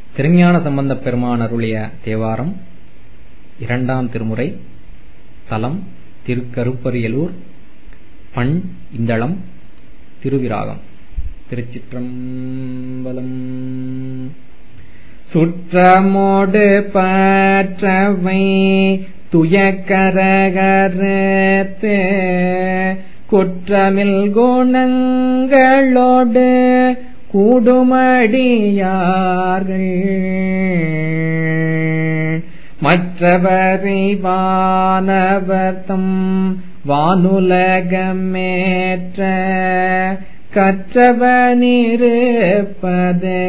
திருஞான சம்பந்தப் பெருமான் அருளிய தேவாரம், 2ஆம் திருமுறை, தலம் திருக்கருப்பரியலூர், பண் இந்தளம், திருவிராகம். திருச்சிற்றம்பலம். சுற்றமோடு பற்றவை துயக்கரகரத்து குற்றமில் குணங்களோடு கூடுமடியார்கள் மற்றவரிவானவர்த்தம் வானுலகமேற்ற கற்றவனிருப்பது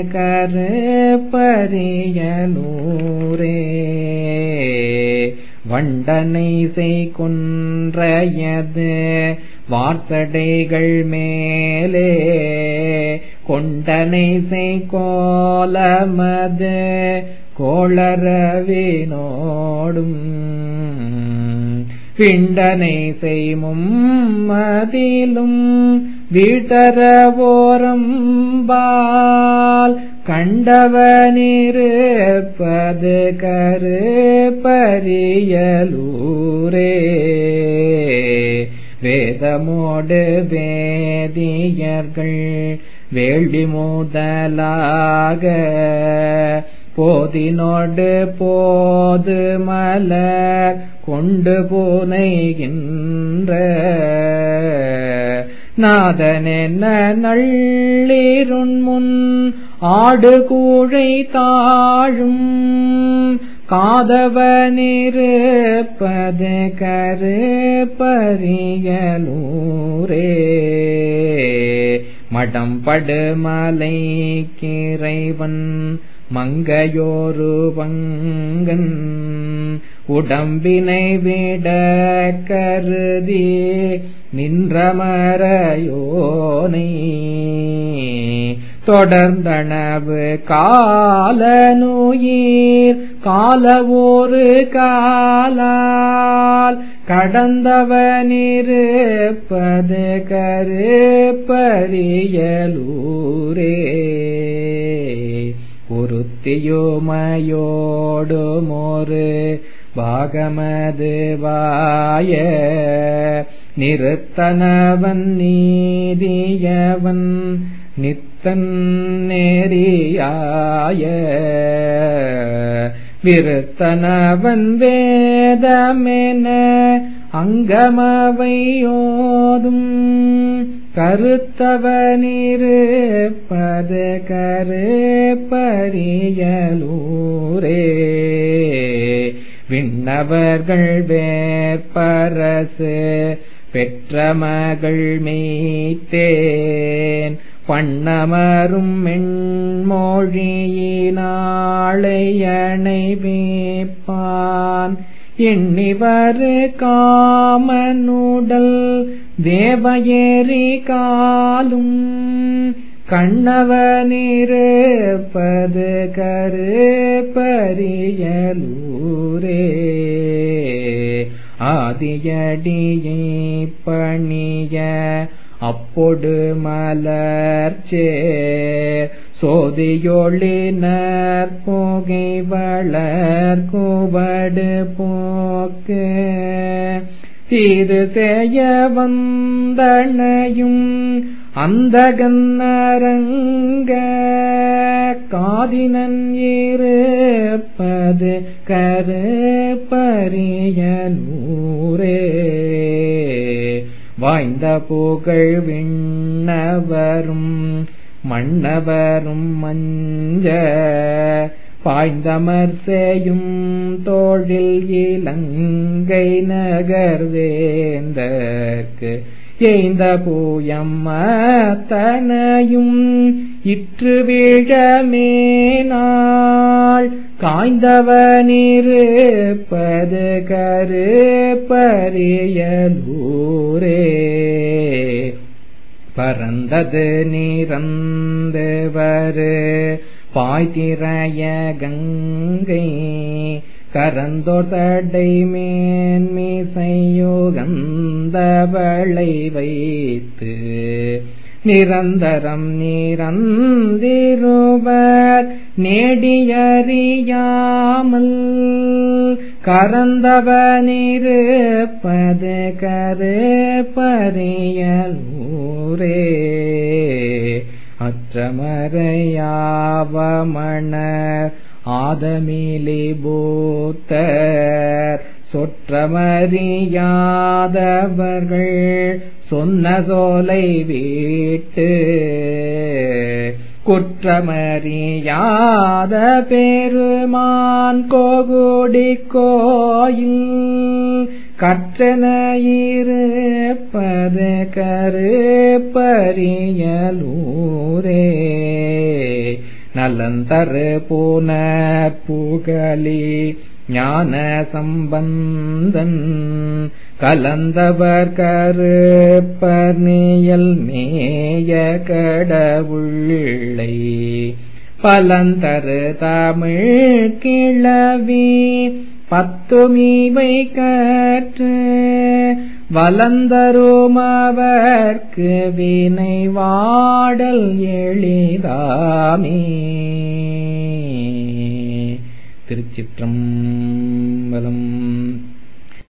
கருப்பரியலூரே. வண்டனை செய்குன்றையது வார்சடைகள் மேலே கொண்டனை செய்கோலமது கோளரவினோடும் பிண்டனை செய்மும் மதிலும் வீட்டரவோரம்பால் கண்டவனிருப்பது கருப்பரியலூரே. வேதமோடு வேதியர்கள் வேள்வி முதலாக போதினோடு போது மலர் கொண்டு புனைகின்ற நாதனென்ன நள்ளிருண்முன் ஆடு கூழை தாழும் காதவனிருப்பது கருப்பரியலூரே. மடம்படுமலை கிறைவன் மங்கையோரு பங்கன் உடம்பினை விட கருதி நின்றமரையோனை தொடர்ந்தனவு காலனுயிர் காலவோரு காலால் கடந்தவனிருப்பது கருப்பரியலூரே. ஒருத்தியுமையோடுமொரு பாகமது வாய நிறுத்தனவன் நீதியவன் நித்தன் நேரியாய விருத்தனவன் வேதமென அங்கமவையோதும் கருத்தவனிருப்பது கருப்பரியலூரே. விண்ணவர்கள் வேற்பரசு பெற்ற மகள் மெய்த்தேன் பண்ணமரும் மென்மொழியினாளையணை வேப்பான் எண்ணிவரு காமனுடல் தேவயேறி காலும் கண்ணவனிருப்பது கருப்பரியலூரே. ஆதியடியை பணிய அப்பொடு மலர்ச்சேர் சோதியொளினர் புகை வளர் குவடு போக்கு தீது செய்ய வந்தனையும் அந்தகன்னரங்க காதினன் இருப்பது கருப்பரியலூரே. வாய்ந்த புகழ் விண்ணவரும் மன்னவரும் மஞ்ச பாய்ந்தமர் செய்யும் தோழில் இலங்கை நகர்வேந்தற்கு எய்ந்த பூயம்மத்தனையும் இற்று விழமேனாள் காய்ந்தவனிருப்பது கருப்பரியலூரே. பரந்தது நிறந்தவரு பாய்திரைய கங்கை கரந்தோர் சடை மேன்மிசையுகந்தவளை வைத்து நிரந்தரம் நிரந்திருவர் நேடியறியாமல் கரந்தவனிருப்பது கருப்பறியலூரே அற்றமறையாவமணர் ஆதமிலி பூத்தர் சொற்றமறியாதவர்கள் சொன்ன சோலை வீட்டு குற்றமறியாத பெருமான் கோகுடி கோயில் கற்றன இருப்பது கருப்பறியலூரே நலந்தரு புன புகழி ஞான சம்பந்தன் கலந்தவர் கருப்பர் நியல் மேய கடவுளை பலந்தரு தமிழ் கிளவி பத்துமிவை கற்று வலந்தருமவர்க்கு வினை வாடல் எளிதாமே. திருச்சிற்றம்பலம்.